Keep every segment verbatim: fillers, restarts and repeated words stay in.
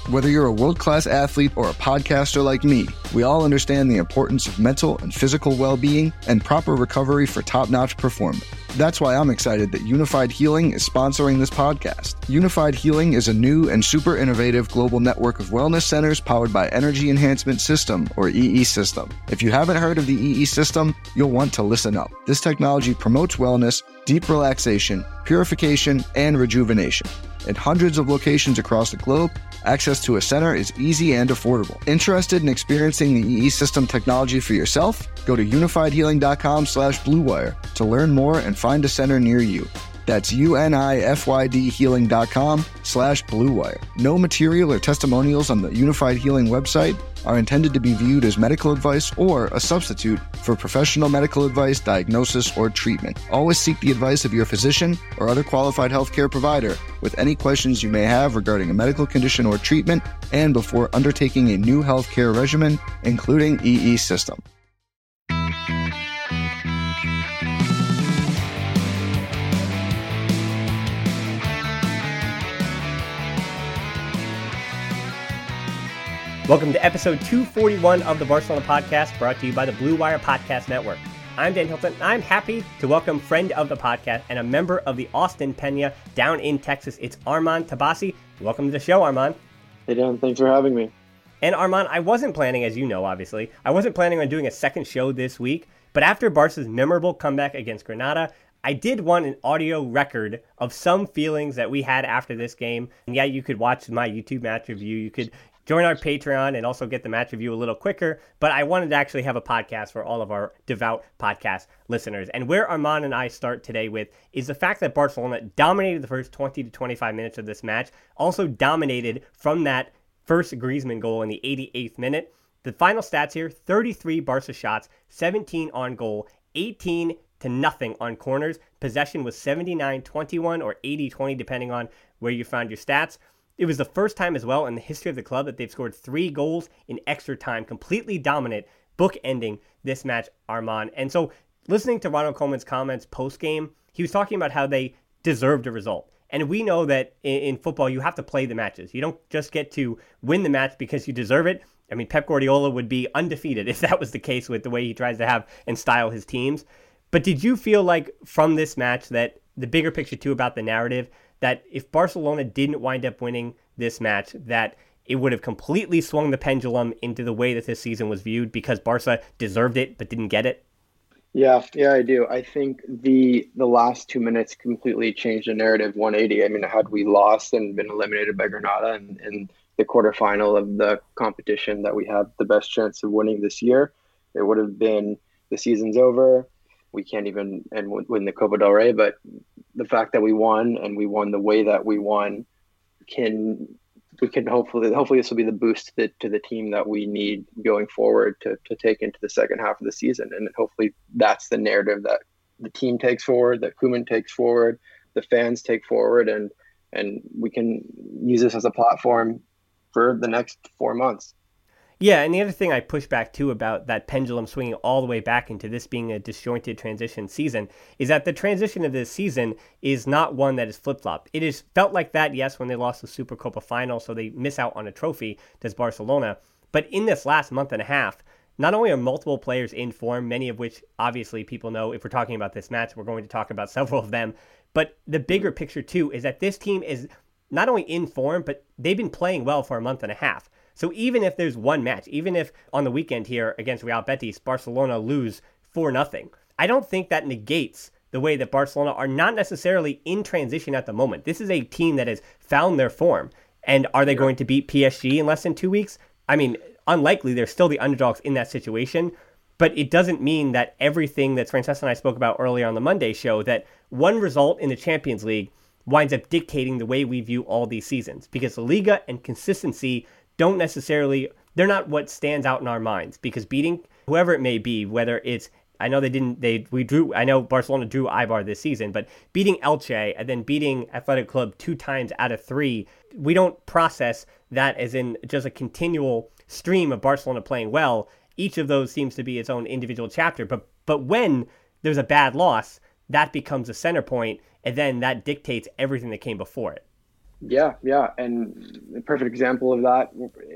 Whether you're a world-class athlete or a podcaster like me, we all understand the importance of mental and physical well-being and proper recovery for top-notch performance. That's why I'm excited that Unified Healing is sponsoring this podcast. Unified Healing is a new and super innovative global network of wellness centers powered by Energy Enhancement System, or E E System. If you haven't heard of the E E System, you'll want to listen up. This technology promotes wellness, deep relaxation, purification, and rejuvenation. In hundreds of locations across the globe, access to a center is easy and affordable. Interested in experiencing the E E System technology for yourself? Go to unifiedhealing.com slash bluewire to learn more and find a center near you. That's U-N-I-F-Y-D healing.com slash bluewire. No material or testimonials on the Unified Healing website are intended to be viewed as medical advice or a substitute for professional medical advice, diagnosis, or treatment. Always seek the advice of your physician or other qualified healthcare provider with any questions you may have regarding a medical condition or treatment and before undertaking a new healthcare regimen, including E E System. Welcome to episode two forty-one of the Barcelona Podcast, brought to you by the Blue Wire Podcast Network. I'm Dan Hilton, and I'm happy to welcome friend of the podcast and a member of the Austin Peña down in Texas. It's Armand Tabassi. Welcome to the show, Armand. Hey, Dan. Thanks for having me. And Armand, I wasn't planning, as you know, obviously, I wasn't planning on doing a second show this week, but after Barca's memorable comeback against Granada, I did want an audio record of some feelings that we had after this game. And yeah, you could watch my YouTube match review. You could join our Patreon and also get the match review a little quicker, but I wanted to actually have a podcast for all of our devout podcast listeners. And where Armand and I start today with is the fact that Barcelona dominated the first twenty to twenty-five minutes of this match, also dominated from that first Griezmann goal in the eighty-eighth minute. The final stats here, thirty-three Barca shots, seventeen on goal, eighteen to nothing on corners. Possession was seventy-nine twenty-one or eighty twenty, depending on where you found your stats. It was the first time as well in the history of the club that they've scored three goals in extra time, completely dominant, bookending this match, Armand. And so listening to Ronald Koeman's comments post-game, he was talking about how they deserved a result. And we know that in, in football, you have to play the matches. You don't just get to win the match because you deserve it. I mean, Pep Guardiola would be undefeated if that was the case with the way he tries to have and style his teams. But did you feel like from this match that the bigger picture too about the narrative, that if Barcelona didn't wind up winning this match, that it would have completely swung the pendulum into the way that this season was viewed because Barca deserved it but didn't get it? Yeah, yeah, I do. I think the the last two minutes completely changed the narrative one eighty. I mean, had we lost and been eliminated by Granada in, in the quarterfinal of the competition that we have the best chance of winning this year, it would have been the season's over. We can't even and win the Copa del Rey, but the fact that we won and we won the way that we won can we can hopefully hopefully this will be the boost to the, to the team that we need going forward to to take into the second half of the season, and hopefully that's the narrative that the team takes forward, that Koeman takes forward, the fans take forward, and and we can use this as a platform for the next four months. Yeah, and the other thing I push back too about that pendulum swinging all the way back into this being a disjointed transition season is that the transition of this season is not one that is flip-flopped. It is felt like that, yes, when they lost the Supercopa final, so they miss out on a trophy, does Barcelona. But in this last month and a half, not only are multiple players in form, many of which obviously people know if we're talking about this match, we're going to talk about several of them, but the bigger picture too is that this team is not only in form, but they've been playing well for a month and a half. So even if there's one match, even if on the weekend here against Real Betis, Barcelona lose four nothing, I don't think that negates the way that Barcelona are not necessarily in transition at the moment. This is a team that has found their form. And are they going to beat P S G in less than two weeks? I mean, unlikely. They're still the underdogs in that situation. But it doesn't mean that everything that Francesca and I spoke about earlier on the Monday show, that one result in the Champions League winds up dictating the way we view all these seasons. Because the Liga and consistency don't necessarily, they're not what stands out in our minds, because beating whoever it may be, whether it's, I know they didn't, they, we drew, I know Barcelona drew Eibar this season, but beating Elche and then beating Athletic Club two times out of three, we don't process that as in just a continual stream of Barcelona playing well. Each of those seems to be its own individual chapter, but, but when there's a bad loss, that becomes a center point, and then that dictates everything that came before it. Yeah, yeah, and the perfect example of that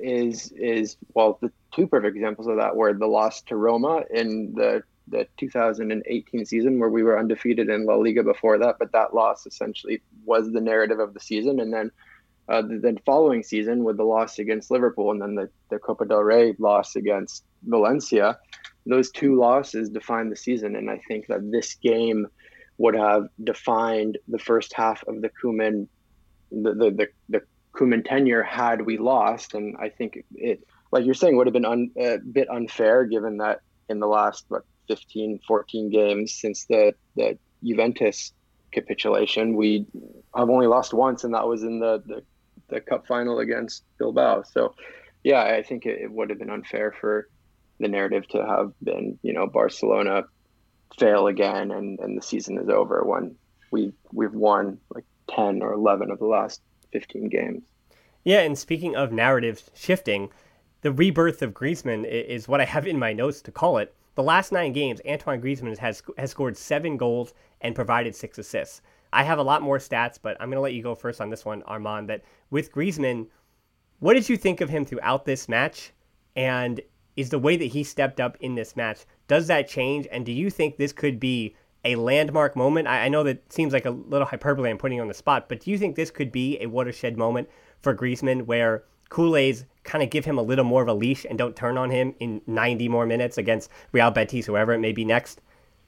is is well, the two perfect examples of that were the loss to Roma in the the two thousand eighteen season, where we were undefeated in La Liga before that, but that loss essentially was the narrative of the season, and then uh, the, the following season with the loss against Liverpool, and then the the Copa del Rey loss against Valencia. Those two losses defined the season, and I think that this game would have defined the first half of the Koeman the the the, the Koeman tenure had we lost. And I think it, like you're saying, would have been un, a bit unfair given that in the last what fifteen, fourteen games since the the Juventus capitulation, we have only lost once, and that was in the the, the cup final against Bilbao. So yeah, I think it, it would have been unfair for the narrative to have been, you know, Barcelona fail again and and the season is over when we we've won like ten or eleven of the last fifteen games. Yeah, and speaking of narratives shifting, the rebirth of Griezmann is what I have in my notes to call it. The last nine games, Antoine Griezmann has has scored seven goals and provided six assists. I have a lot more stats, but I'm going to let you go first on this one, Armand, that with Griezmann, what did you think of him throughout this match? And is the way that he stepped up in this match, does that change? And do you think this could be a landmark moment? I, I know that seems like a little hyperbole I'm putting you on the spot, but do you think this could be a watershed moment for Griezmann where Kool-Aid's kind of give him a little more of a leash and don't turn on him in ninety more minutes against Real Betis, whoever it may be next?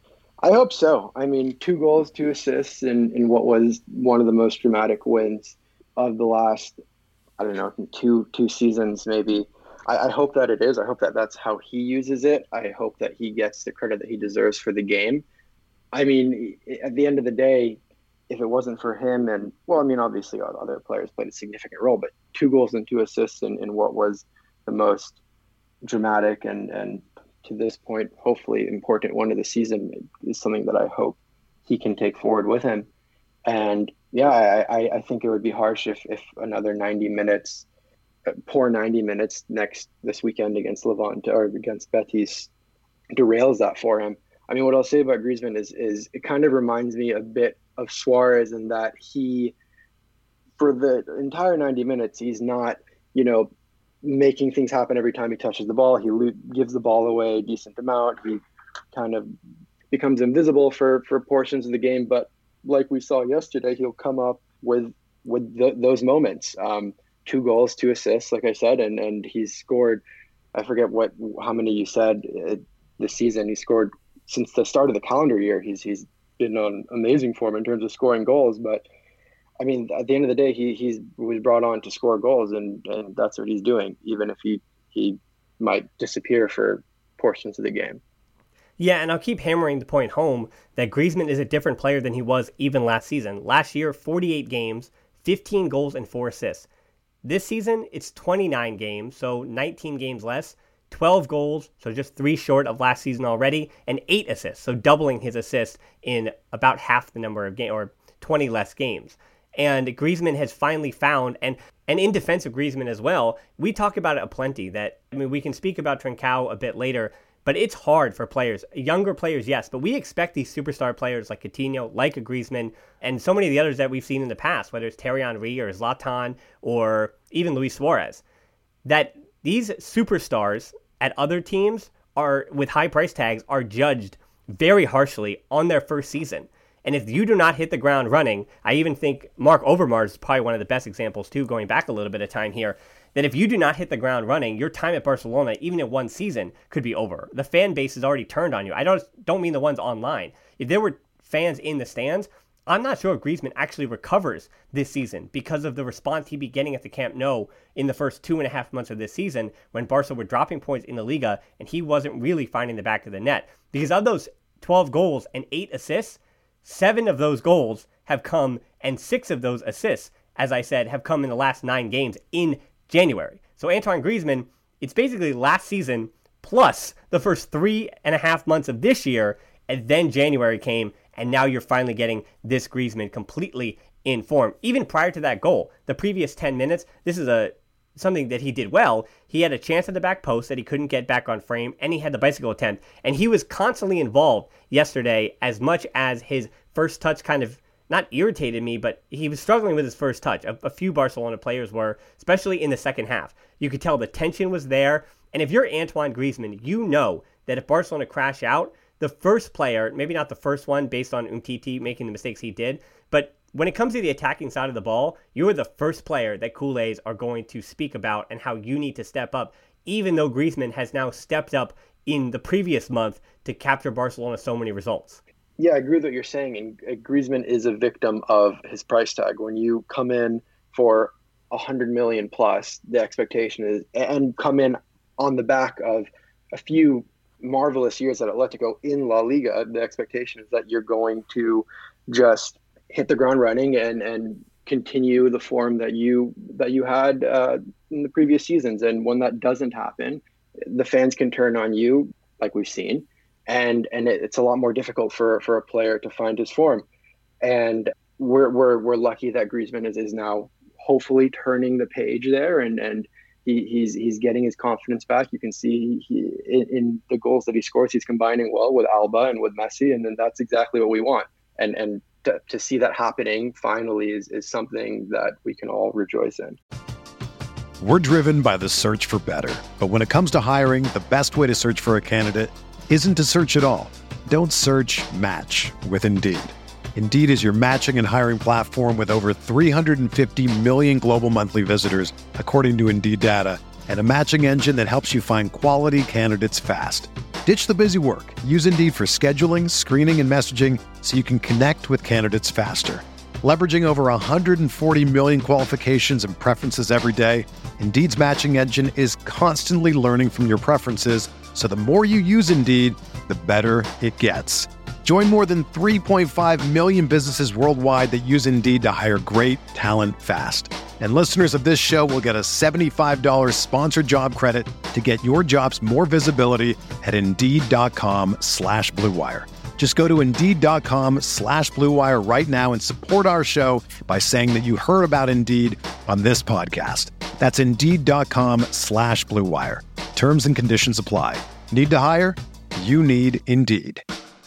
I hope so. I mean, two goals, two assists in, in what was one of the most dramatic wins of the last, I don't know, two two seasons maybe. I, I hope that it is. I hope that that's how he uses it. I hope that he gets the credit that he deserves for the game. I mean, at the end of the day, if it wasn't for him and, well, I mean, obviously other players played a significant role, but two goals and two assists in, in what was the most dramatic and, and to this point, hopefully important one of the season is something that I hope he can take forward with him. And yeah, I, I think it would be harsh if, if another ninety minutes, poor ninety minutes next this weekend against Levante or against Betis derails that for him. I mean, what I'll say about Griezmann is, is it kind of reminds me a bit of Suarez in that he, for the entire ninety minutes, he's not, you know, making things happen every time he touches the ball. He lo- gives the ball away a decent amount. He kind of becomes invisible for, for portions of the game. But like we saw yesterday, he'll come up with with the, those moments. Um, two goals, two assists, like I said, and, and he's scored, I forget what how many you said uh, this season. He scored since the start of the calendar year. He's he's been on amazing form in terms of scoring goals. But I mean, at the end of the day, he he's was brought on to score goals, and, and that's what he's doing, even if he he might disappear for portions of the game. Yeah, and I'll keep hammering the point home that Griezmann is a different player than he was even last season. Last year, forty-eight games, fifteen goals and four assists. This season, it's twenty-nine games, so nineteen games less, twelve goals, so just three short of last season already, and eight assists, so doubling his assists in about half the number of games, or twenty less games. And Griezmann has finally found, and, and in defense of Griezmann as well, we talk about it aplenty, that, I mean, we can speak about Trincao a bit later, but it's hard for players, younger players, yes, but we expect these superstar players like Coutinho, like a Griezmann, and so many of the others that we've seen in the past, whether it's Thierry Henry or Zlatan or even Luis Suarez, that these superstars at other teams are, with high price tags, are judged very harshly on their first season. And if you do not hit the ground running, I even think Marc Overmars is probably one of the best examples too, going back a little bit of time here, that if you do not hit the ground running, your time at Barcelona, even in one season, could be over. The fan base is already turned on you. I don't don't mean the ones online. If there were fans in the stands, I'm not sure if Griezmann actually recovers this season because of the response he'd be getting at the Camp Nou in the first two and a half months of this season when Barca were dropping points in the Liga and he wasn't really finding the back of the net. Because of those twelve goals and eight assists, seven of those goals have come, and six of those assists, as I said, have come in the last nine games in January. So Antoine Griezmann, it's basically last season plus the first three and a half months of this year, and then January came, and now you're finally getting this Griezmann completely in form. Even prior to that goal, the previous ten minutes, this is a something that he did well. He had a chance at the back post that he couldn't get back on frame, and he had the bicycle attempt, and he was constantly involved yesterday as much as his first touch kind of not irritated me, but he was struggling with his first touch. A, a few Barcelona players were, especially in the second half. You could tell the tension was there. And if you're Antoine Griezmann, you know that if Barcelona crash out, the first player, maybe not the first one based on Umtiti making the mistakes he did, but when it comes to the attacking side of the ball, you're the first player that Culés are going to speak about and how you need to step up, even though Griezmann has now stepped up in the previous month to capture Barcelona so many results. Yeah, I agree with what you're saying. And Griezmann is a victim of his price tag. When you come in for one hundred million plus, the expectation is, and come in on the back of a few marvelous years at Atletico in La Liga, the expectation is that you're going to just hit the ground running and, and continue the form that you that you had uh, in the previous seasons. And when that doesn't happen, the fans can turn on you, like we've seen. And and it, it's a lot more difficult for, for a player to find his form. And we're we're we're lucky that Griezmann is, is now hopefully turning the page there, and and he, he's he's getting his confidence back. You can see he in, in the goals that he scores, he's combining well with Alba and with Messi, and then that's exactly what we want. And and to, to see that happening finally is is something that we can all rejoice in. We're driven by the search for better, but when it comes to hiring, the best way to search for a candidate isn't to search at all. Don't search, match with Indeed. Indeed is your matching and hiring platform with over three hundred fifty million global monthly visitors, according to Indeed data, and a matching engine that helps you find quality candidates fast. Ditch the busy work. Use Indeed for scheduling, screening, and messaging so you can connect with candidates faster. Leveraging over one hundred forty million qualifications and preferences every day, Indeed's matching engine is constantly learning from your preferences, so the more you use Indeed, the better it gets. Join more than three point five million businesses worldwide that use Indeed to hire great talent fast. And listeners of this show will get a seventy-five dollars sponsored job credit to get your jobs more visibility at Indeed.com slash Blue Wire. Just go to Indeed.com slash Blue Wire right now and support our show by saying that you heard about Indeed on this podcast. That's Indeed.com slash Blue Wire. Terms and conditions apply. Need to hire? You need Indeed.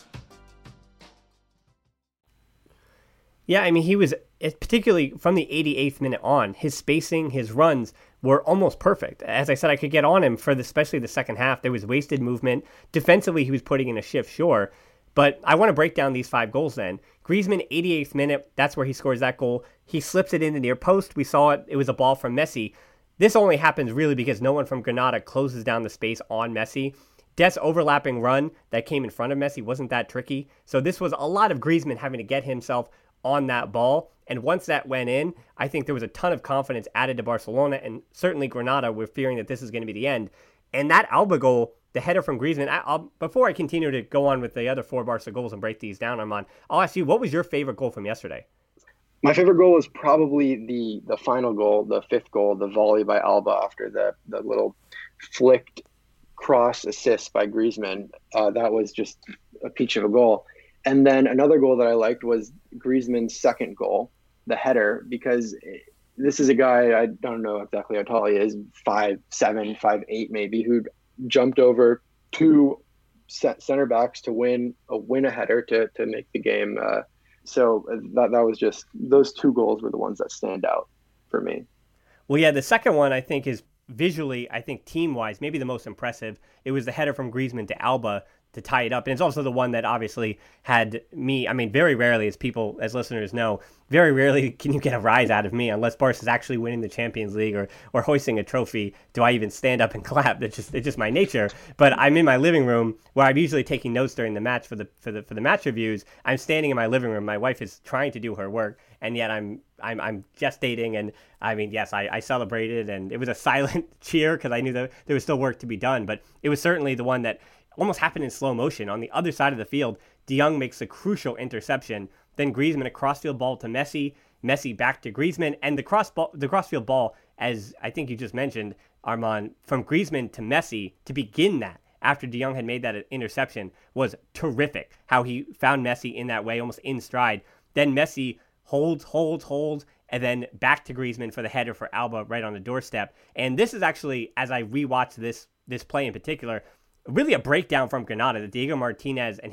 Yeah, I mean, he was, particularly from the eighty-eighth minute on, his spacing, his runs were almost perfect. As I said, I could get on him for the, especially the second half. There was wasted movement. Defensively, he was putting in a shift, sure. But I want to break down these five goals then. Griezmann, eighty-eighth minute, that's where he scores that goal. He slips it in the near post. We saw it. It was a ball from Messi. This only happens really because no one from Granada closes down the space on Messi. Dest's overlapping run that came in front of Messi wasn't that tricky. So this was a lot of Griezmann having to get himself on that ball. And once that went in, I think there was a ton of confidence added to Barcelona, and certainly Granada were fearing that this is going to be the end. And that Alba goal, the header from Griezmann, I, I'll, before I continue to go on with the other four Barca goals and break these down, Armand, I'll ask you, what was your favorite goal from yesterday? My favorite goal was probably the the final goal, the fifth goal, the volley by Alba after the, the little flicked cross assist by Griezmann. Uh, that was just a peach of a goal. And then another goal that I liked was Griezmann's second goal, the header, because this is a guy, I don't know exactly how tall he is, five seven, five eight maybe, who jumped over two center backs to win a win a header to to make the game. Uh, so that that was just, those two goals were the ones that stand out for me. Well, yeah, the second one I think is visually, I think team-wise, maybe the most impressive. It was the header from Griezmann to Alba to tie it up. And it's also the one that obviously had me, I mean, very rarely, as people, as listeners know, very rarely can you get a rise out of me unless Barca's actually winning the Champions League or, or hoisting a trophy. Do I even stand up and clap? That's just, it's just my nature. But I'm in my living room where I'm usually taking notes during the match for the, for the, for the match reviews. I'm standing in my living room. My wife is trying to do her work, and yet I'm, I'm, I'm gestating. And I mean, yes, I, I celebrated, and it was a silent cheer because I knew that there was still work to be done, but it was certainly the one that almost happened in slow motion. On the other side of the field, De Jong makes a crucial interception. Then Griezmann, a crossfield ball to Messi. Messi back to Griezmann. And the cross ball, the crossfield ball, as I think you just mentioned, Armand, from Griezmann to Messi to begin that, after De Jong had made that interception, was terrific. How he found Messi in that way, almost in stride. Then Messi holds, holds, holds, and then back to Griezmann for the header for Alba right on the doorstep. And this is actually, as I rewatched this this play in particular, really a breakdown from Granada. That Diego Martinez and his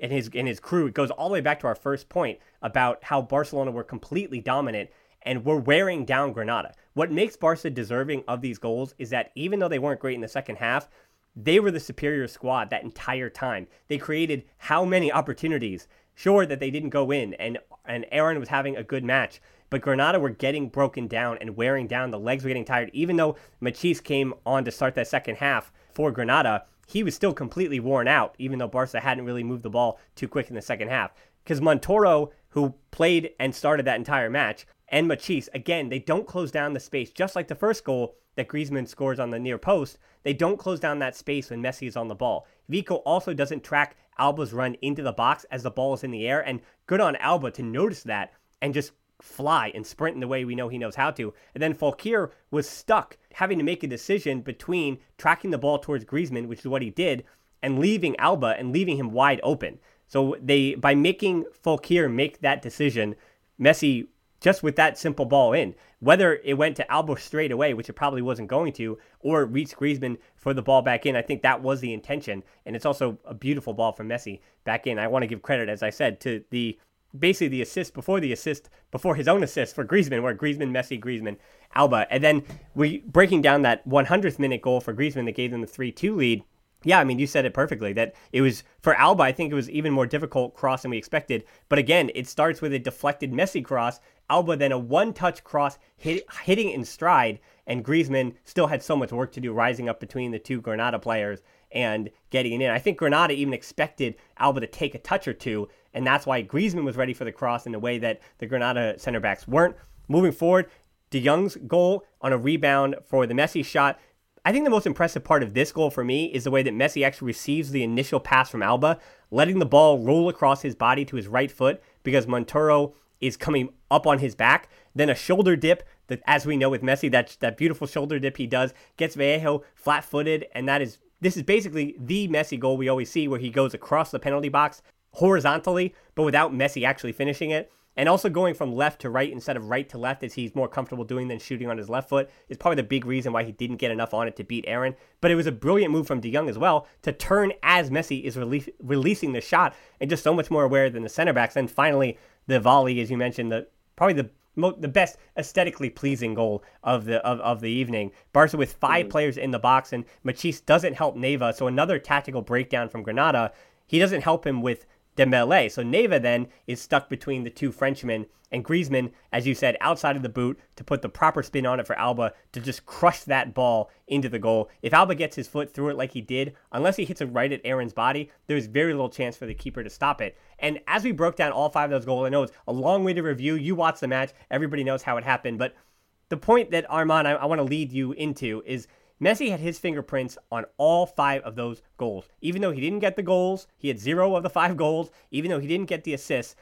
and his and his crew. It goes all the way back to our first point about how Barcelona were completely dominant and were wearing down Granada. What makes Barca deserving of these goals is that even though they weren't great in the second half, they were the superior squad that entire time. They created how many opportunities? Sure that they didn't go in, and and Aaron was having a good match, but Granada were getting broken down and wearing down. The legs were getting tired. Even though Machís came on to start that second half for Granada, he was still completely worn out, even though Barca hadn't really moved the ball too quick in the second half. Because Montoro, who played and started that entire match, and Machís, again, they don't close down the space. Just like the first goal that Griezmann scores on the near post, they don't close down that space when Messi is on the ball. Vico also doesn't track Alba's run into the box as the ball is in the air, and good on Alba to notice that and just fly and sprint in the way we know he knows how to. And then Fekir was stuck having to make a decision between tracking the ball towards Griezmann, which is what he did, and leaving Alba and leaving him wide open. So they, by making Fekir make that decision, Messi, just with that simple ball in, whether it went to Alba straight away, which it probably wasn't going to, or reached Griezmann for the ball back in, I think that was the intention. And it's also a beautiful ball from Messi back in. I want to give credit, as I said, to the basically the assist before the assist, before his own assist for Griezmann, where Griezmann, Messi, Griezmann, Alba. And then we breaking down that one hundredth minute goal for Griezmann that gave them the three two lead. Yeah, I mean, you said it perfectly, that it was, for Alba, I think it was even more difficult cross than we expected. But again, it starts with a deflected Messi cross, Alba then a one-touch cross hit, hitting in stride, and Griezmann still had so much work to do rising up between the two Granada players and getting it in. I think Granada even expected Alba to take a touch or two, and that's why Griezmann was ready for the cross in a way that the Granada center backs weren't. Moving forward, De Jong's goal on a rebound for the Messi shot. I think the most impressive part of this goal for me is the way that Messi actually receives the initial pass from Alba, letting the ball roll across his body to his right foot because Montoro is coming up on his back. Then a shoulder dip that, as we know with Messi, that, that beautiful shoulder dip he does, gets Vallejo flat-footed, and that is this is basically the Messi goal we always see, where he goes across the penalty box horizontally, but without Messi actually finishing it. And also going from left to right instead of right to left, as he's more comfortable doing than shooting on his left foot, is probably the big reason why he didn't get enough on it to beat Aaron. But it was a brilliant move from De Jong as well to turn as Messi is release, releasing the shot, and just so much more aware than the center backs. And finally, the volley, as you mentioned, the probably the mo- the best aesthetically pleasing goal of the of, of the evening. Barca with five mm-hmm. players in the box, and Machís doesn't help Neva, so another tactical breakdown from Granada. He doesn't help him with Dembélé. So Neva then is stuck between the two Frenchmen, and Griezmann, as you said, outside of the boot to put the proper spin on it for Alba to just crush that ball into the goal. If Alba gets his foot through it like he did, unless he hits it right at Aaron's body, there's very little chance for the keeper to stop it. And as we broke down all five of those goals, I know it's a long way to review. You watched the match. Everybody knows how it happened. But the point that, Arman, I, I want to lead you into is Messi had his fingerprints on all five of those goals. Even though he didn't get the goals, he had zero of the five goals. Even though he didn't get the assists,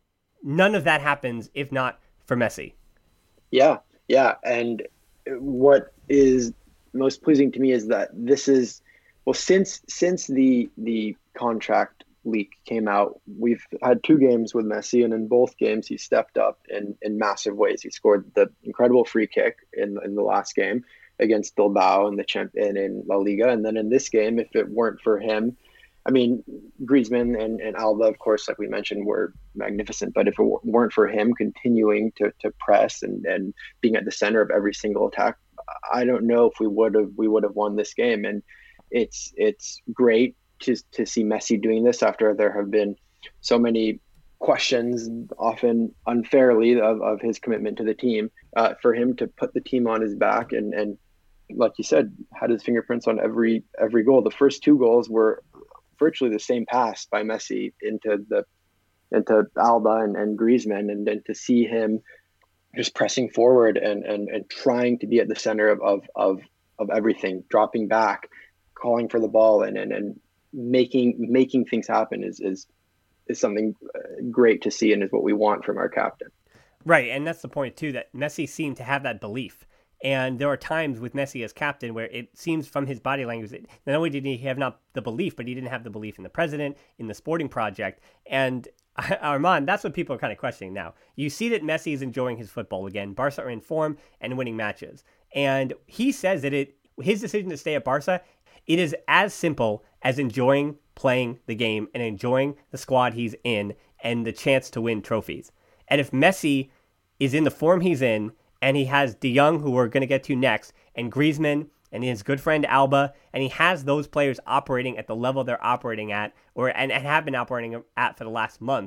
none of that happens if not for Messi. Yeah, yeah. And what is most pleasing to me is that this is, well, since since the the contract leak came out, we've had two games with Messi, and in both games he stepped up in, in massive ways. He scored the incredible free kick in in the last game against Bilbao in the champion in La Liga, and then in this game, if it weren't for him, I mean, Griezmann and, and Alba, of course, like we mentioned, were magnificent. But if it weren't for him continuing to to press and, and being at the center of every single attack, I don't know if we would have we would have won this game. And it's it's great to to see Messi doing this after there have been so many questions, often unfairly, of, of his commitment to the team. Uh, for him to put the team on his back and and like you said, had his fingerprints on every every goal. The first two goals were virtually the same pass by Messi into the into Alba and, and Griezmann, and then to see him just pressing forward and and, and trying to be at the center of, of of of everything, dropping back, calling for the ball, and and, and making making things happen is is is something great to see, and is what we want from our captain. Right, and that's the point too, that Messi seemed to have that belief. And there are times with Messi as captain where it seems from his body language that not only did he have not the belief, but he didn't have the belief in the president, in the sporting project. And Arman, that's what people are kind of questioning now. You see that Messi is enjoying his football again. Barca are in form and winning matches. And he says that it his decision to stay at Barca, It is as simple as enjoying playing the game and enjoying the squad he's in and the chance to win trophies. And if Messi is in the form he's in, and he has De Jong, who we're going to get to next, and Griezmann, and his good friend Alba, and he has those players operating at the level they're operating at, or and, and have been operating at for the last month,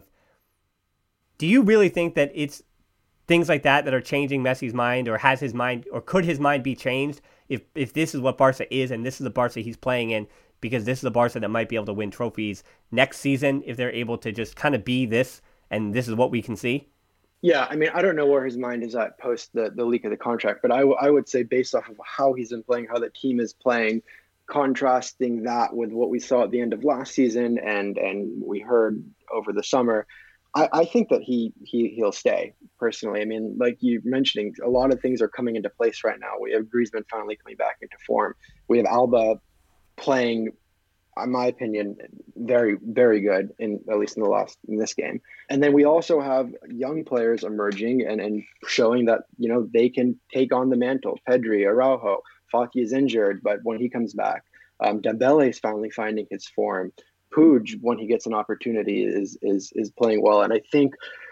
do you really think that it's things like that that are changing Messi's mind, or has his mind, or could his mind be changed if if this is what Barca is, and this is the Barca he's playing in, because this is the Barca that might be able to win trophies next season if they're able to just kind of be this, and this is what we can see? Yeah, I mean, I don't know where his mind is at post the, the leak of the contract, but I, w- I would say based off of how he's been playing, how the team is playing, contrasting that with what we saw at the end of last season and and we heard over the summer, I, I think that he he he'll stay personally. I mean, like you mentioning, a lot of things are coming into place right now. We have Griezmann finally coming back into form. We have Alba playing, in my opinion, very, very good, in at least in the last in this game. And then we also have young players emerging and, and showing that, you know, they can take on the mantle. Pedri, Araujo, Fati is injured, but when he comes back, um, Dembele is finally finding his form. Puig, when he gets an opportunity, is is is playing well. And I think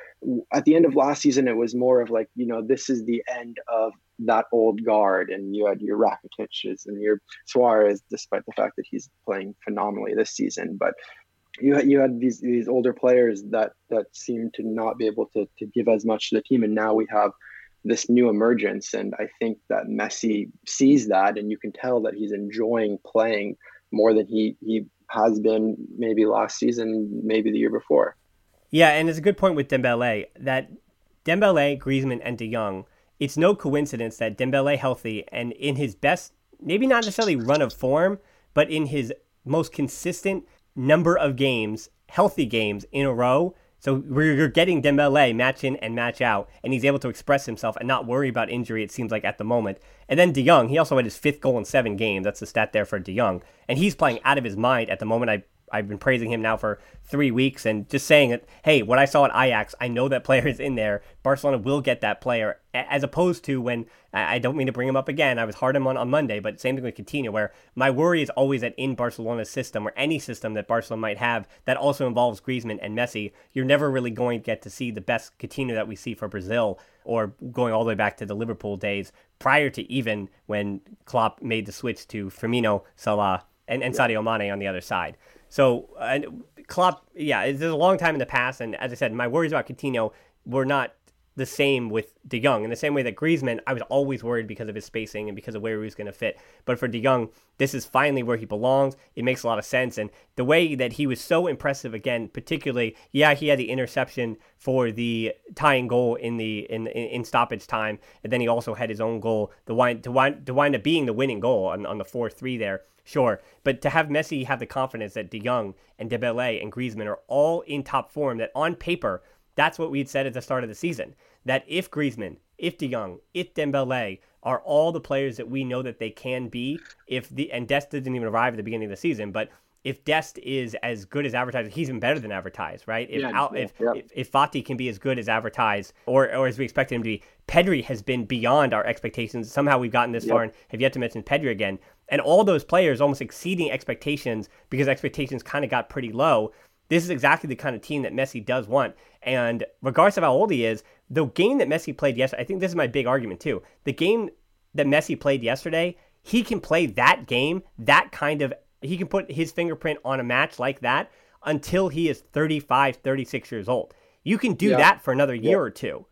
at the end of last season, it was more of like, you know, this is the end of that old guard, and you had your Rakitiches and your Suarez, despite the fact that he's playing phenomenally this season. But you had, you had these these older players that that seem to not be able to to give as much to the team, and now we have this new emergence. And I think that Messi sees that, and you can tell that he's enjoying playing more than he he has been maybe last season, maybe the year before. Yeah, and it's a good point with Dembele that Dembele, Griezmann, and De Jong, it's no coincidence that Dembele healthy and in his best, maybe not necessarily run of form, but in his most consistent number of games, healthy games in a row. So we're getting Dembele match in and match out, and he's able to express himself and not worry about injury, it seems like, at the moment. And then De Jong, he also had his fifth goal in seven games. That's the stat there for De Jong. And he's playing out of his mind at the moment. I I've been praising him now for three weeks and just saying that, hey, what I saw at Ajax, I know that player is in there. Barcelona will get that player, as opposed to when, I don't mean to bring him up again, I was hard on him on Monday, but same thing with Coutinho, where my worry is always that in Barcelona's system, or any system that Barcelona might have that also involves Griezmann and Messi, you're never really going to get to see the best Coutinho that we see for Brazil, or going all the way back to the Liverpool days, prior to even when Klopp made the switch to Firmino, Salah, and, and Sadio Mane on the other side. So, uh, Klopp, yeah, there's a long time in the past, and as I said, my worries about Coutinho were not the same with De Jong. In the same way that Griezmann, I was always worried because of his spacing and because of where he was going to fit. But for De Jong, this is finally where he belongs. It makes a lot of sense. And the way that he was so impressive again, particularly, yeah, he had the interception for the tying goal in the in in stoppage time, and then he also had his own goal, the wind, to, wind, to wind up being the winning goal on, on the four three there. Sure, but to have Messi have the confidence that De Jong and Dembele and Griezmann are all in top form, that on paper, that's what we'd said at the start of the season, that if Griezmann, if De Jong, if Dembele are all the players that we know that they can be, if the and Dest didn't even arrive at the beginning of the season, but if Dest is as good as advertised, he's even better than advertised, right? If yeah, Al, if, yeah. if if Fati can be as good as advertised, or or as we expected him to be, Pedri has been beyond our expectations. Somehow we've gotten this yep. far and have yet to mention Pedri again. And all those players almost exceeding expectations, because expectations kind of got pretty low. This is exactly the kind of team that Messi does want. And regardless of how old he is, the game that Messi played yesterday, I think this is my big argument too. The game that Messi played yesterday, he can play that game, that kind of, he can put his fingerprint on a match like that until he is thirty-five, thirty-six years old. You can do yeah. that for another year yeah. or two.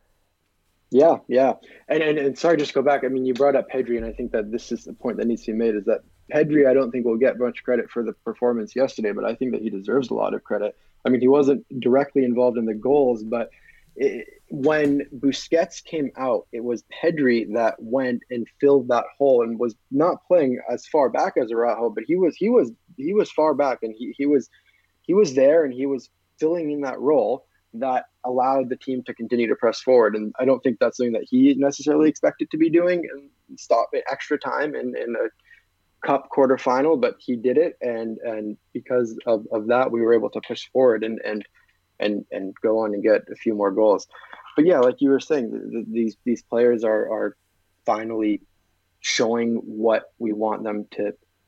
Yeah, yeah. And, and and sorry, just go back. I mean, you brought up Pedri, and I think that this is the point that needs to be made, is that Pedri, I don't think will get much credit for the performance yesterday, but I think that he deserves a lot of credit. I mean, he wasn't directly involved in the goals, but it, when Busquets came out, it was Pedri that went and filled that hole and was not playing as far back as Araujo, but he was he was he was far back, and he he was he was there, and he was filling in that role that allowed the team to continue to press forward. And I don't think that's something that he necessarily expected to be doing, and stop it extra time in, in a cup quarterfinal, but he did it. And, and because of, of that, we were able to push forward and, and, and, and go on and get a few more goals. But yeah, like you were saying, th- these, these players are, are finally showing what we want them to,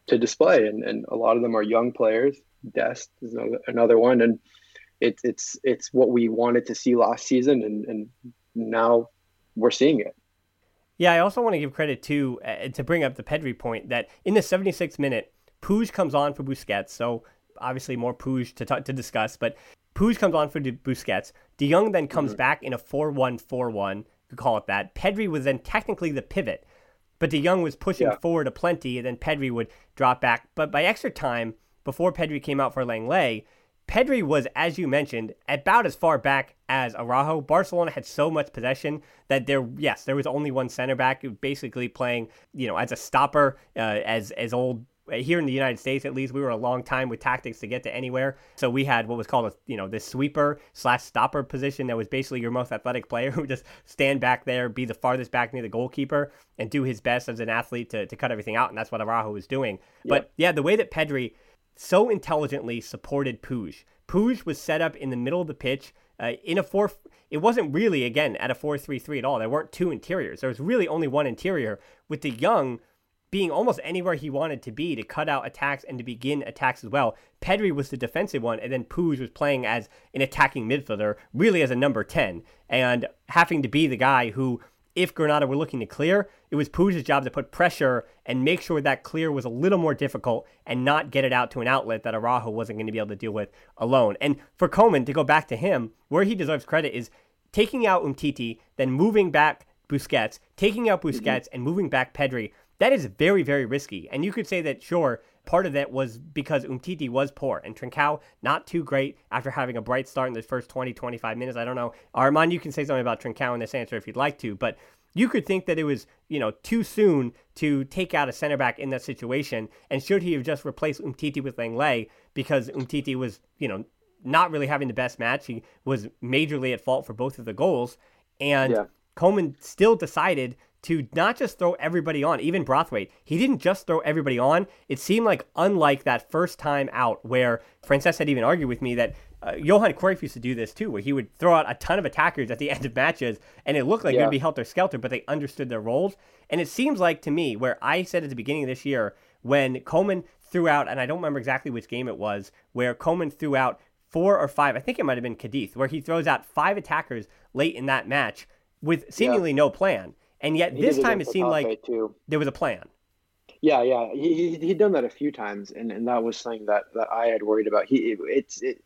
to display, and, and a lot of them are young players. Dest is another, another one, and it's it's it's what we wanted to see last season, and, and now we're seeing it. Yeah, I also want to give credit to uh, to bring up the Pedri point that in the seventy-sixth minute, Puig comes on for Busquets. So obviously more Puig to talk, to discuss, but Puig comes on for Busquets. De Jong then comes mm-hmm. back in a four one four one, you could call it that. Pedri was then technically the pivot, but De Jong was pushing yeah. forward a plenty, and then Pedri would drop back. But by extra time, before Pedri came out for Lenglet, Pedri was, as you mentioned, about as far back as Araujo. Barcelona had so much possession that there, yes, there was only one center back basically playing, you know, as a stopper, uh, as as old. Here in the United States, at least, we were a long time with tactics to get to anywhere. So we had what was called, a, you know, this sweeper slash stopper position that was basically your most athletic player who would just stand back there, be the farthest back near the goalkeeper, and do his best as an athlete to, to cut everything out. And that's what Araujo was doing. Yep. But yeah, the way that Pedri so intelligently supported Puig. Puig was set up in the middle of the pitch uh, in a four. It wasn't really, again, at a four three three at all. There weren't two interiors. There was really only one interior, with De Jong being almost anywhere he wanted to be to cut out attacks and to begin attacks as well. Pedri was the defensive one, and then Puig was playing as an attacking midfielder, really as a number ten, and having to be the guy who, if Granada were looking to clear, it was Puig's job to put pressure and make sure that clear was a little more difficult and not get it out to an outlet that Araujo wasn't going to be able to deal with alone. And for Koeman, to go back to him, where he deserves credit is taking out Umtiti, then moving back Busquets, taking out Busquets, mm-hmm. and moving back Pedri. That is very, very risky. And you could say that, sure, part of that was because Umtiti was poor and Trincao not too great after having a bright start in the first twenty, twenty-five minutes. I don't know. Armand, you can say something about Trincao in this answer if you'd like to, but you could think that it was, you know, too soon to take out a center back in that situation. And should he have just replaced Umtiti with Lenglet because Umtiti was, you know, not really having the best match. He was majorly at fault for both of the goals. And yeah. Koeman still decided to not just throw everybody on, even Braithwaite. He didn't just throw everybody on. It seemed like, unlike that first time out where Frances had even argued with me that uh, Johan Cruyff used to do this too, where he would throw out a ton of attackers at the end of matches, and it looked like yeah. it would be helter-skelter, but they understood their roles. And it seems like, to me, where I said at the beginning of this year, when Koeman threw out, and I don't remember exactly which game it was, where Koeman threw out four or five, I think it might have been Cadiz, where he throws out five attackers late in that match with seemingly yeah. no plan. And yet he this time it seemed like too. there was a plan. Yeah, yeah, he, he he'd done that a few times, and, and that was something that, that I had worried about. He it, it's it,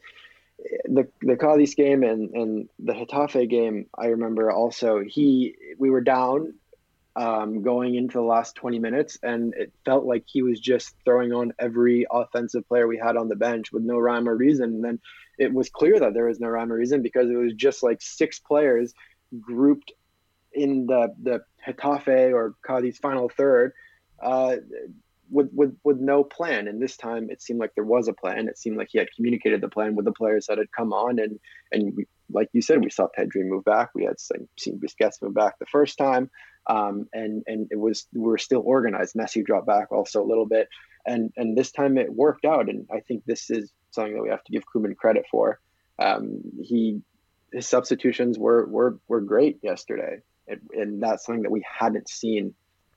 the the Cadiz game and, and the Getafe game. I remember also he we were down um, going into the last twenty minutes, and it felt like he was just throwing on every offensive player we had on the bench with no rhyme or reason. And then it was clear that there was no rhyme or reason because it was just like six players grouped in the the Getafe or Cadiz final third uh, with, with with no plan. And this time it seemed like there was a plan. It seemed like he had communicated the plan with the players that had come on. And and we, like you said, we saw Pedri move back. We had seen Busquets move back the first time. Um, and, and it was, we were still organized. Messi dropped back also a little bit. And, and this time it worked out. And I think this is something that we have to give Koeman credit for. Um, he, his substitutions were, were, were great yesterday. And, and that's something that we hadn't seen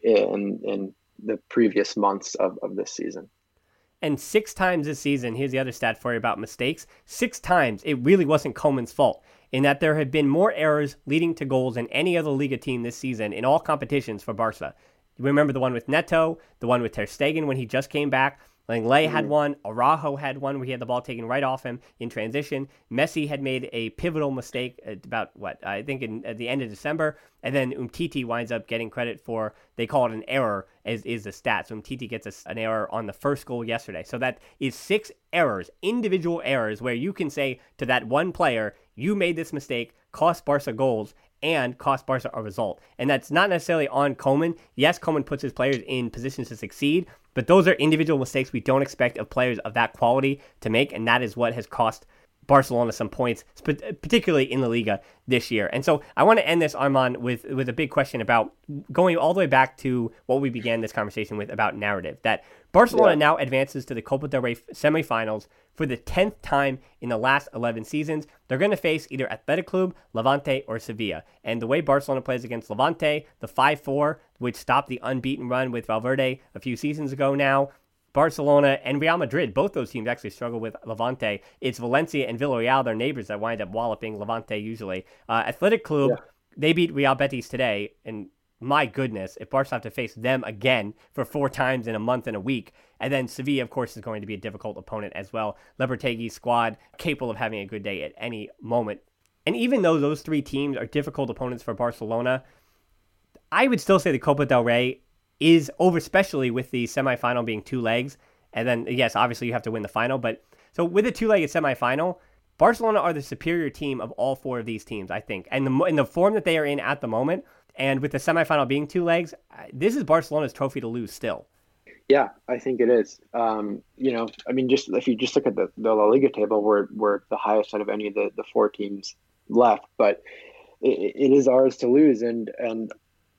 in in the previous months of, of this season. And six times this season, here's the other stat for you about mistakes, six times it really wasn't Koeman's fault, in that there have been more errors leading to goals than any other Liga team this season in all competitions for Barca. You remember the one with Neto, the one with Ter Stegen when he just came back. Lenglet mm-hmm. had one. Araujo had one where he had the ball taken right off him in transition. Messi had made a pivotal mistake at about, what, I think in, at the end of December. And then Umtiti winds up getting credit for, they call it an error, as is the stat. So Umtiti gets a, an error on the first goal yesterday. So that is six errors, individual errors, where you can say to that one player, you made this mistake, cost Barca goals, and cost Barca a result. And that's not necessarily on Koeman. Yes, Koeman puts his players in positions to succeed, but those are individual mistakes we don't expect of players of that quality to make, and that is what has cost Barcelona some points, particularly in La Liga this year. And so I want to end this, Armand, with, with a big question about going all the way back to what we began this conversation with about narrative, that Barcelona yeah. now advances to the Copa del Rey semifinals for the tenth time in the last eleven seasons. They're going to face either Athletic Club, Levante, or Sevilla. And the way Barcelona plays against Levante, the five four, which stopped the unbeaten run with Valverde a few seasons ago now, Barcelona and Real Madrid, both those teams actually struggle with Levante. It's Valencia and Villarreal, their neighbors, that wind up walloping Levante usually. Uh, Athletic Club, yeah. They beat Real Betis today, and my goodness, if Barca have to face them again for four times in a month and a week, and then Sevilla, of course, is going to be a difficult opponent as well. Lopetegui's squad, capable of having a good day at any moment. And even though those three teams are difficult opponents for Barcelona, I would still say the Copa del Rey is over, especially with the semifinal being two legs. And then, yes, obviously you have to win the final. But so with a two-legged semifinal, Barcelona are the superior team of all four of these teams, I think. And the, in the form that they are in at the moment, and with the semifinal being two legs, this is Barcelona's trophy to lose still. Yeah, I think it is. Um, you know, I mean, just if you just look at the, the La Liga table, we're, we're the highest out of any of the, the four teams left. But it, it is ours to lose. And and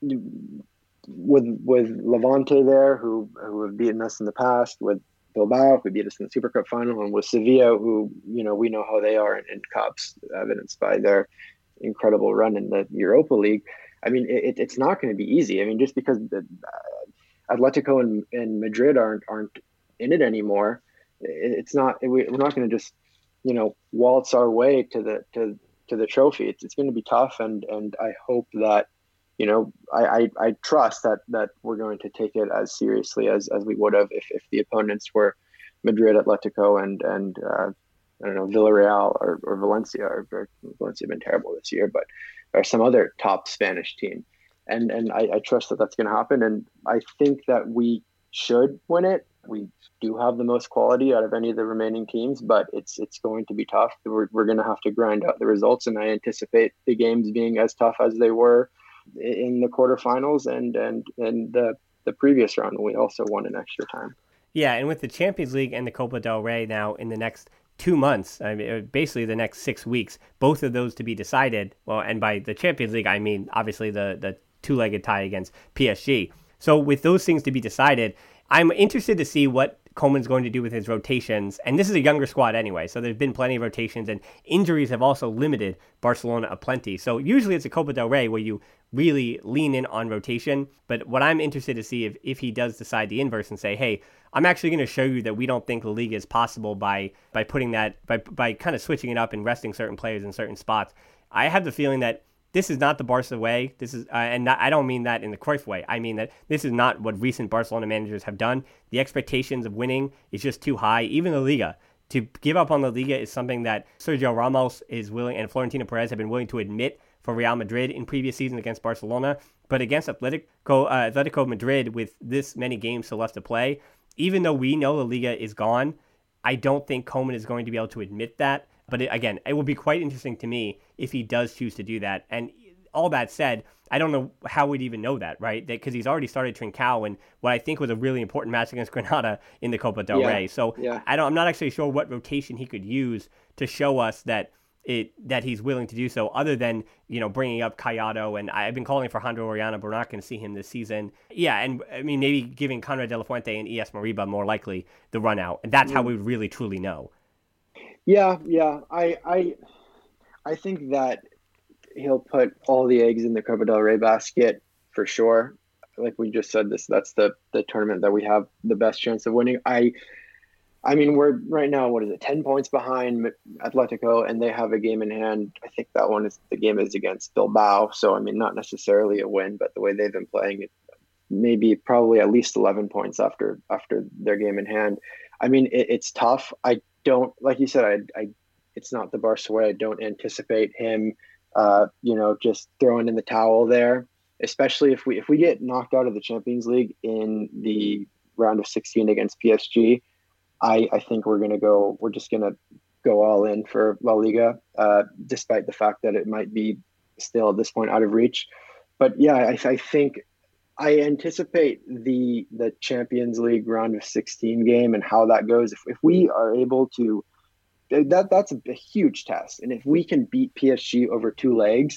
with with Levante there, who, who have beaten us in the past, with Bilbao, who beat us in the Super Cup final, and with Sevilla, who, you know, we know how they are in, in cups, evidenced by their incredible run in the Europa League. I mean, it, it's not going to be easy. I mean, just because the uh, Atletico and, and Madrid aren't aren't in it anymore, it, it's not. It, we're not going to just, you know, waltz our way to the to to the trophy. It's it's going to be tough, and and I hope that, you know, I, I, I trust that that we're going to take it as seriously as, as we would have if, if the opponents were Madrid, Atletico, and and uh, I don't know, Villarreal or, or Valencia. Or, or Valencia have been terrible this year, but or some other top Spanish team. And and I, I trust that that's going to happen. And I think that we should win it. We do have the most quality out of any of the remaining teams, but it's it's going to be tough. We're we're going to have to grind out the results, and I anticipate the games being as tough as they were in the quarterfinals and and and the the previous round when we also won in extra time. Yeah, and with the Champions League and the Copa del Rey now in the next two months, I mean, basically the next six weeks, both of those to be decided. Well, and by the Champions League, I mean obviously the the two-legged tie against P S G. So with those things to be decided, I'm interested to see what Koeman's going to do with his rotations. And this is a younger squad anyway, so there's been plenty of rotations, and injuries have also limited Barcelona a plenty. So usually it's a Copa del Rey where you really lean in on rotation. But what I'm interested to see if, if he does decide the inverse and say, hey, I'm actually going to show you that we don't think La Liga is possible by by putting that, by, by kind of switching it up and resting certain players in certain spots. I have the feeling that this is not the Barca way. This is, uh, and not, I don't mean that in the Cruyff way. I mean that this is not what recent Barcelona managers have done. The expectations of winning is just too high. Even La Liga, to give up on La Liga is something that Sergio Ramos is willing, and Florentino Perez have been willing to admit for Real Madrid in previous seasons against Barcelona. But against Atletico, uh, Atletico Madrid, with this many games still left to play, even though we know La Liga is gone, I don't think Koeman is going to be able to admit that. But it, again, it will be quite interesting to me if he does choose to do that. And all that said, I don't know how we'd even know that, right? Because he's already started Trincao in what I think was a really important match against Granada in the Copa del yeah, Rey. So yeah. I don't, I'm not actually sure what rotation he could use to show us that it that he's willing to do so, other than, you know, bringing up Callado. And I've been calling for Jandro Oriana, but we're not going to see him this season. Yeah, and I mean, maybe giving Conrad De La Fuente and E S Mariba more likely the run out. And that's mm. how we really truly know. Yeah, yeah. I, I, I think that he'll put all the eggs in the Copa del Rey basket for sure. Like we just said, this that's the the tournament that we have the best chance of winning. I, I mean, we're right now, what is it, ten points behind Atletico, and they have a game in hand. I think that one is the game is against Bilbao. So I mean, not necessarily a win, but the way they've been playing it, maybe probably at least eleven points after after their game in hand. I mean, it, it's tough. I don't, like you said, I, I, it's not the Barca way. I don't anticipate him, uh, you know, just throwing in the towel there, especially if we, if we get knocked out of the Champions League in the round of sixteen against P S G. I, I think we're going to go, we're just going to go all in for La Liga, uh, despite the fact that it might be still at this point out of reach. But yeah, I, I think I anticipate the the Champions League round of sixteen game and how that goes. If if we are able to, that that's a, a huge test. And if we can beat P S G over two legs,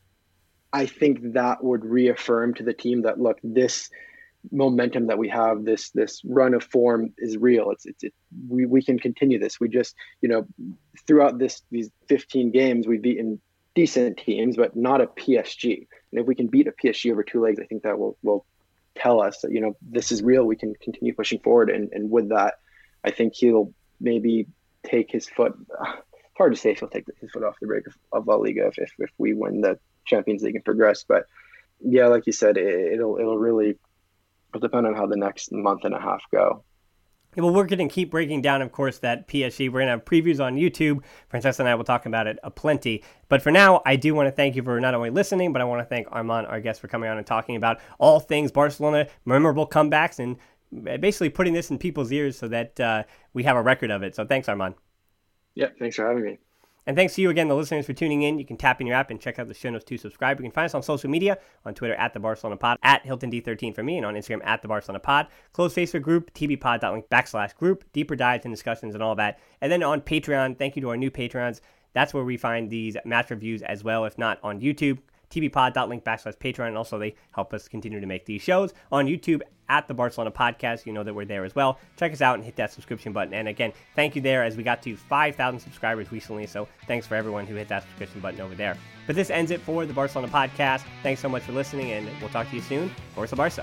I think that would reaffirm to the team that, look, this momentum that we have, this this run of form is real. It's it's it, we we can continue this. We just, you know, throughout this these fifteen games, we've beaten decent teams, but not a P S G. And if we can beat a P S G over two legs, I think that will will tell us that, you know, this is real. We can continue pushing forward. And, and with that, I think he'll maybe take his foot. It's hard to say if he'll take his foot off the brake of, of La Liga if, if, if we win the Champions League and progress. But yeah, like you said, it, it'll, it'll really it'll depend on how the next month and a half go. Yeah, well, we're going to keep breaking down, of course, that P S G. We're going to have previews on YouTube. Francesca and I will talk about it aplenty. But for now, I do want to thank you for not only listening, but I want to thank Armand, our guest, for coming on and talking about all things Barcelona, memorable comebacks, and basically putting this in people's ears so that uh, we have a record of it. So thanks, Armand. Yeah, thanks for having me. And thanks to you again, the listeners, for tuning in. You can tap in your app and check out the show notes to subscribe. You can find us on social media, on Twitter at the Barcelona Pod, at Hilton D thirteen for me, and on Instagram at the Barcelona Pod. Closed Facebook group, tbpod.link backslash group, deeper dives and discussions and all that. And then on Patreon, thank you to our new patrons. That's where we find these match reviews as well, if not on YouTube. tbpod.link backslash Patreon. And also, they help us continue to make these shows on YouTube at the Barcelona Podcast. You know that we're there as well. Check us out and hit that subscription button. And again, thank you there, as we got to five thousand subscribers recently. So thanks for everyone who hit that subscription button over there. But this ends it for the Barcelona Podcast. Thanks so much for listening, and we'll talk to you soon. Forza Barca.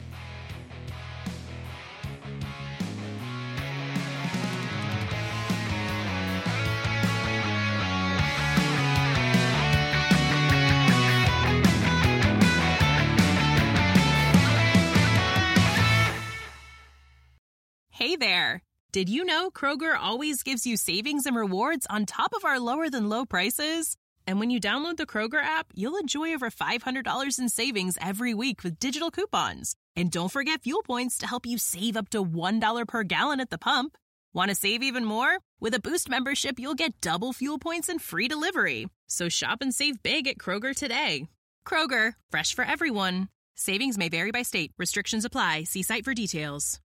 Hey there! Did you know Kroger always gives you savings and rewards on top of our lower-than-low prices? And when you download the Kroger app, you'll enjoy over five hundred dollars in savings every week with digital coupons. And don't forget fuel points to help you save up to one dollar per gallon at the pump. Want to save even more? With a Boost membership, you'll get double fuel points and free delivery. So shop and save big at Kroger today. Kroger, fresh for everyone. Savings may vary by state. Restrictions apply. See site for details.